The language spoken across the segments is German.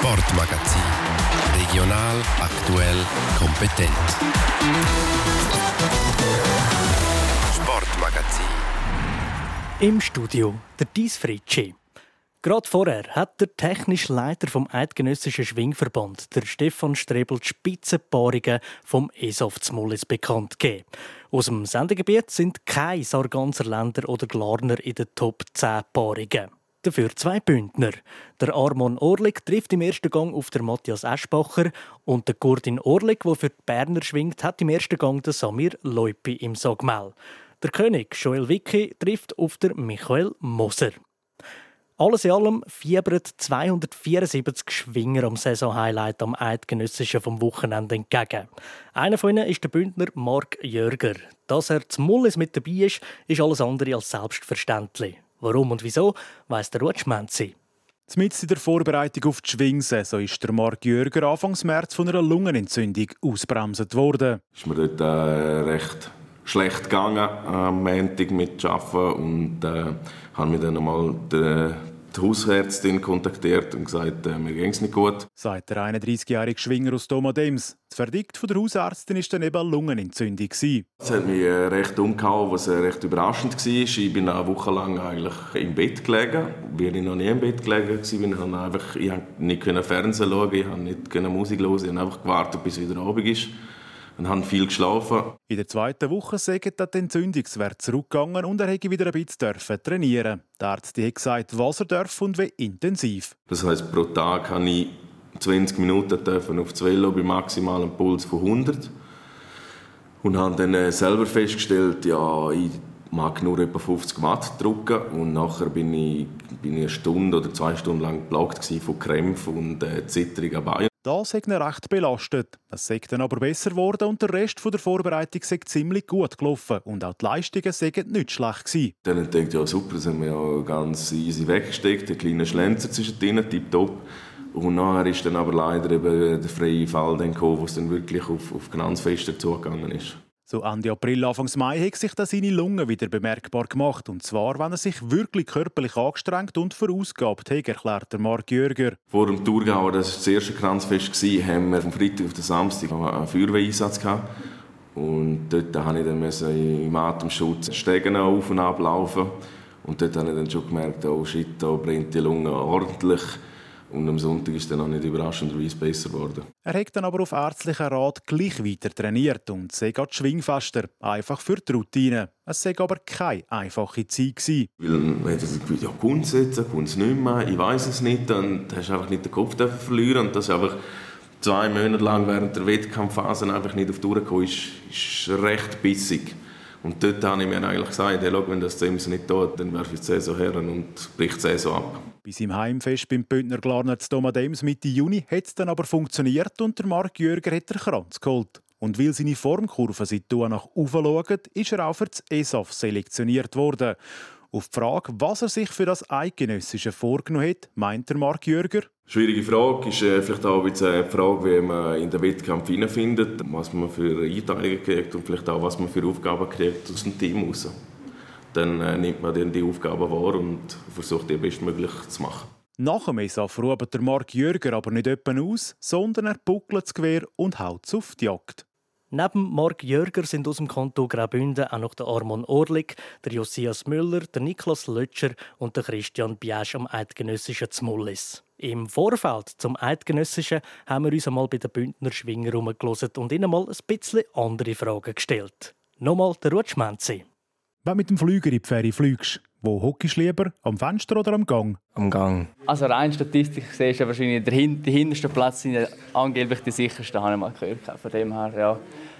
Sportmagazin. Regional, aktuell, kompetent. Sportmagazin. Im Studio der Dies Fritschi. Gerade vorher hat der technische Leiter vom Eidgenössischen Schwingverband, der Stefan Strebel, die Spitzenpaarungen vom ESOF Zmollis bekannt gegeben. Aus dem Sendegebiet sind keine Sarganser Länder oder Glarner in den Top 10 Paarungen. Dafür 2 Bündner. Der Armon Orlik trifft im ersten Gang auf den Matthias Eschbacher und der Gurdin Orlik, der für die Berner schwingt, hat im ersten Gang den Samir Leupi im Sagmel. Der König Joel Wicki trifft auf den Michael Moser. Alles in allem fiebern 274 Schwinger am Saisonhighlight am Eidgenössischen vom Wochenende entgegen. Einer von ihnen ist der Bündner Marc Jörger. Dass er zum Mullis mit dabei ist alles andere als selbstverständlich. Warum und wieso, weiss der Rutsch Menzi. Mitten in der Vorbereitung auf die Schwingsaison ist der Marc Jörger Anfang März von einer Lungenentzündung ausgebremst worden. Ist mir dort recht schlecht gegangen am Montag mit Arbeiten und habe mir dann einmal die Hausärztin kontaktiert und gesagt, mir ging es nicht gut. Sagt der 31-jährige Schwinger aus Domadems. Das Verdikt von der Hausärztin war dann eben eine Lungenentzündung. Es hat mich recht umgehauen, was recht überraschend war. Ich bin eine Woche lang eigentlich im Bett gelegen, weil ich noch nie im Bett gelegen war. Ich konnte nicht Fernsehen schauen, ich konnte nicht Musik hören, ich habe einfach gewartet, bis es wieder Abend ist. Und haben viel geschlafen. In der zweiten Woche sagt die Entzündungswert zurückgegangen und er hätte wieder ein bisschen trainieren. Der Arzt hat gesagt, was er darf und wie intensiv. Das heisst, pro Tag habe ich 20 Minuten auf das Velo bei maximalem Puls von 100. Und habe dann selber festgestellt, ja, ich mag nur etwa 50 Watt drücken. Und nachher bin ich eine Stunde oder 2 Stunden lang geplagt von Krämpfen und zittrigen Beinen. Das hat ihn recht belastet. Es sei dann aber besser geworden und der Rest der Vorbereitung sei ziemlich gut gelaufen. Und auch die Leistungen seien nicht schlecht gewesen. Dann dachte ich, ja super, das haben wir ja ganz easy weggesteckt. Ein kleiner Schlenzer zwischendrin, tipptopp. Und nachher ist dann aber leider eben der freie Fall gekommen, wo es dann wirklich auf Glanzfester zugegangen ist. So Ende April, Anfang Mai hat sich dann seine Lunge wieder bemerkbar gemacht. Und zwar, wenn er sich wirklich körperlich angestrengt und verausgabt hat, erklärt der Marc Jörger. Vor dem Thurgau, das war das erste Kranzfest, haben wir vom Freitag auf den Samstag einen Feuerwehreinsatz gehabt. Und dort musste ich dann im Atemschutz Stegen auf und ab laufen. Und dort habe ich dann schon gemerkt, oh shit, da brennt die Lunge ordentlich. Und am Sonntag ist es dann auch nicht überraschenderweise besser geworden. Er hat dann aber auf ärztlichen Rat gleich weiter trainiert und sei auch schwingfester, einfach für die Routine. Es sei aber keine einfache Zeit gewesen. Weil man hat das Gefühl, ja, kommt es jetzt, kommt es nicht mehr, ich weiss es nicht. Dann hast du einfach nicht den Kopf verlieren. Und das ist einfach 2 Monate lang während der Wettkampfphase einfach nicht auf die Tour gekommen, ist recht bissig. Und dort habe ich mir eigentlich gesagt, hey, schau, wenn das Zems nicht tut, dann werfe ich die Saison her und bricht die Saison ab. Bei seinem Heimfest beim Bündner Glarner zu Domadems Mitte Juni hat es dann aber funktioniert und der Marc Jörger hat den Kranz geholt. Und weil seine Formkurve seit nach oben schauen, ist er auch für das ESOF selektioniert worden. Auf die Frage, was er sich für das Eidgenössische vorgenommen hat, meint der Marc Jörger. Schwierige Frage ist vielleicht auch die Frage, wie man in den Wettkampf hineinfindet, was man für Einteilungen kriegt und vielleicht auch, was man für Aufgaben kriegt aus dem Team heraus. Dann nimmt man dann die Aufgaben wahr und versucht, die bestmöglich zu machen. Nach dem ESOF ruht der Marc Jörger aber nicht etwa aus, sondern er buckelt das Gewehr und haut auf die Jagd. Neben Marc Jörger sind aus dem Kanton Graubünden auch noch der Armon Orlik, der Josias Müller, der Niklas Lötscher und der Christian Biasch am Eidgenössischen Zmollis. Im Vorfeld zum Eidgenössischen haben wir uns einmal bei den Bündner Schwinger herumgehört und ihnen mal ein bisschen andere Fragen gestellt. Nochmal der Rutsch Menzi. Wenn du mit dem Flüger in die Ferien fliegst, wo hockst du lieber? Am Fenster oder am Gang? Am Gang. Also rein statistisch gesehen ist ja wahrscheinlich der hinterste Platz angeblich die sicherste, habe ich mal gehört. Von dem her, ja.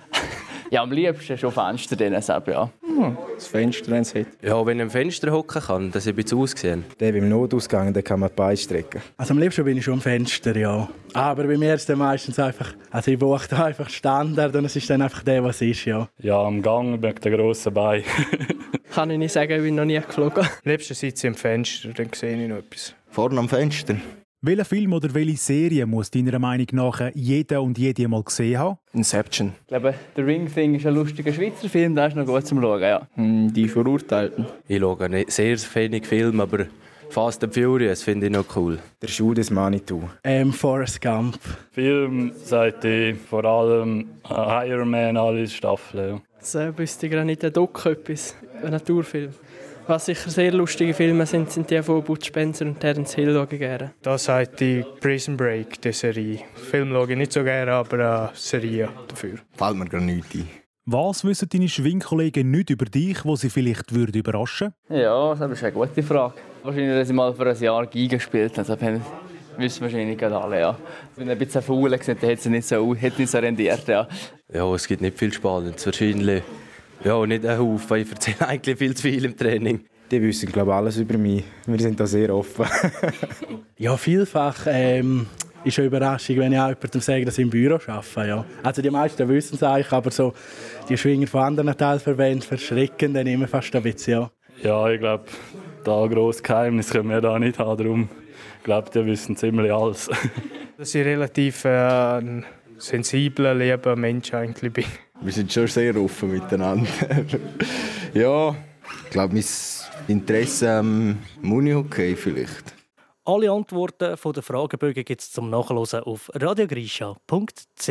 Ja, am liebsten schon Fenster drin, ja. Das Fenster, wenn es hat. Ja, wenn ich am Fenster hocken kann, dass ich ein bisschen ausgesehen. Der beim Notausgang, den kann man die Beine strecken. Also am liebsten bin ich schon am Fenster, ja. Aber bei mir ist es dann meistens einfach, also ich beobachte einfach Standard und es ist dann einfach der, was ist, ja. Ja, am Gang wegen der grossen Beine. Kann ich nicht sagen, ich bin noch nie geflogen. Am liebsten sitze ich am Fenster, dann sehe ich noch etwas. Vorne am Fenster. Welchen Film oder welche Serie muss deiner Meinung nach jeder und jede mal gesehen haben? Inception. Ich glaube, «The Ring Thing» ist ein lustiger Schweizer Film, der ist noch gut zum Schauen, ja. Die Verurteilten. Ich schaue nicht sehr wenig Filme, aber Fast and Furious finde ich noch cool. Der Schuh des Manitou. Forrest Gump. Film seit ich vor allem Iron Man alle Staffeln. Das wüsste ich gerade nicht, ein Doku etwas, ein Naturfilm. Was sicher sehr lustige Filme sind die von Bud Spencer und Terence Hill, die ich gerne. Da sagt die Prison Break, die Serie. Film schaue ich nicht so gerne, aber eine Serie dafür. Fällt mir gar nichts ein. Was wissen deine Schwingkollegen nicht über dich, wo sie vielleicht überraschen würden? Ja, das ist eine gute Frage. Wahrscheinlich, dass ich mal für ein Jahr Giga gespielt habe. Das wissen wahrscheinlich gerade alle, ja. Ich bin ein bisschen faul, dann hätte es nicht so rendiert, ja. Ja, es gibt nicht viel Spannendes. Wahrscheinlich nicht ein Haufen. Ich erzähle eigentlich viel zu viel im Training. Die wissen, glaube ich, alles über mich. Wir sind da sehr offen. Ja, vielfach ist eine Überraschung, wenn ich auch jemandem sage, dass ich im Büro arbeite. Ja. Also die meisten wissen es eigentlich, aber so die Schwinger von anderen Teilverbänden verschrecken dann immer fast ein bisschen. Ja, ja, ich glaube, da grosses Geheimnis können wir da nicht haben. Darum glaube die wissen ziemlich alles. Dass ich relativ ein sensibler, lieber Mensch eigentlich bin. Wir sind schon sehr offen miteinander. Ja, ich glaube, mein Interesse am Munihockey vielleicht. Alle Antworten von den Fragebögen gibt es zum Nachhören auf radiogrisha.ch.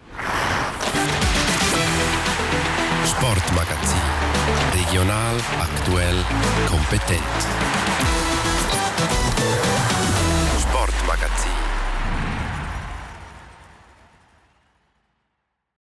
Sportmagazin. Regional, aktuell, kompetent. Sportmagazin.